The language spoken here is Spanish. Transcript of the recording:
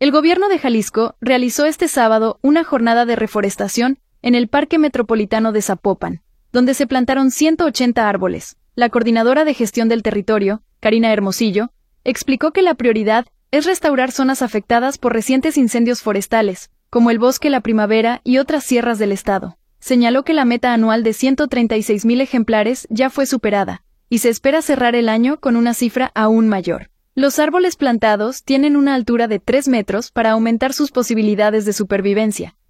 El gobierno de Jalisco realizó este sábado una jornada de reforestación en el Parque Metropolitano de Zapopan, donde se plantaron 180 árboles. La coordinadora de gestión del territorio, Karina Hermosillo, explicó que la prioridad es restaurar zonas afectadas por recientes incendios forestales, como el Bosque La Primavera y otras sierras del estado. Señaló que la meta anual de 136,000 ejemplares ya fue superada, y se espera cerrar el año con una cifra aún mayor. Los árboles plantados tienen una altura de 3 metros para aumentar sus posibilidades de supervivencia.